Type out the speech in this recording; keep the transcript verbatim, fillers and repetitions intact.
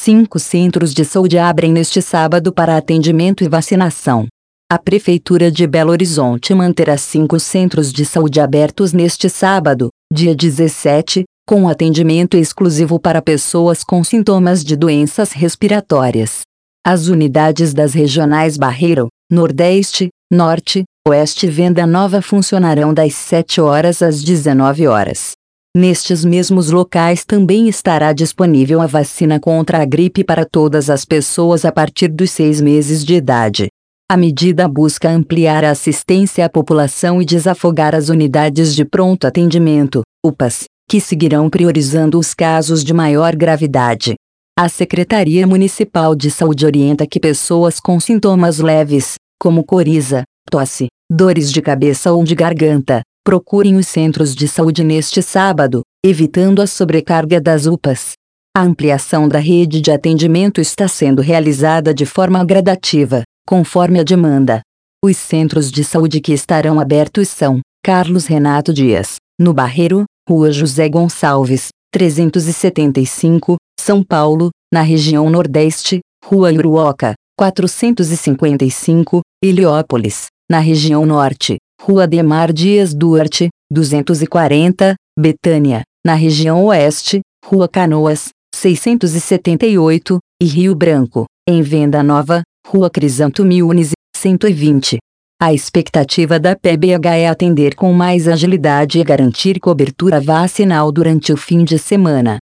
Cinco centros de saúde abrem neste sábado para atendimento e vacinação. A Prefeitura de Belo Horizonte manterá cinco centros de saúde abertos neste sábado, dia dezessete, com atendimento exclusivo para pessoas com sintomas de doenças respiratórias. As unidades das regionais Barreiro, Nordeste, Norte, Oeste e Venda Nova funcionarão das sete horas às dezenove horas. Nestes mesmos locais também estará disponível a vacina contra a gripe para todas as pessoas a partir dos seis meses de idade. A medida busca ampliar a assistência à população e desafogar as unidades de pronto atendimento, U P As, que seguirão priorizando os casos de maior gravidade. A Secretaria Municipal de Saúde orienta que pessoas com sintomas leves, como coriza, tosse, dores de cabeça ou de garganta, procurem os centros de saúde neste sábado, evitando a sobrecarga das U P As. A ampliação da rede de atendimento está sendo realizada de forma gradativa, conforme a demanda. Os centros de saúde que estarão abertos são Carlos Renato Dias, no Barreiro, Rua José Gonçalves, trezentos e setenta e cinco, São Paulo, na região Nordeste, Rua Uruoca, quatrocentos e cinquenta e cinco, Heliópolis, na região Norte, Rua Ademar Dias Duarte, duzentos e quarenta, Betânia, na região Oeste, Rua Canoas, seiscentos e setenta e oito, e Rio Branco, em Venda Nova, Rua Crisanto Milnes, cento e vinte. A expectativa da P B H é atender com mais agilidade e garantir cobertura vacinal durante o fim de semana.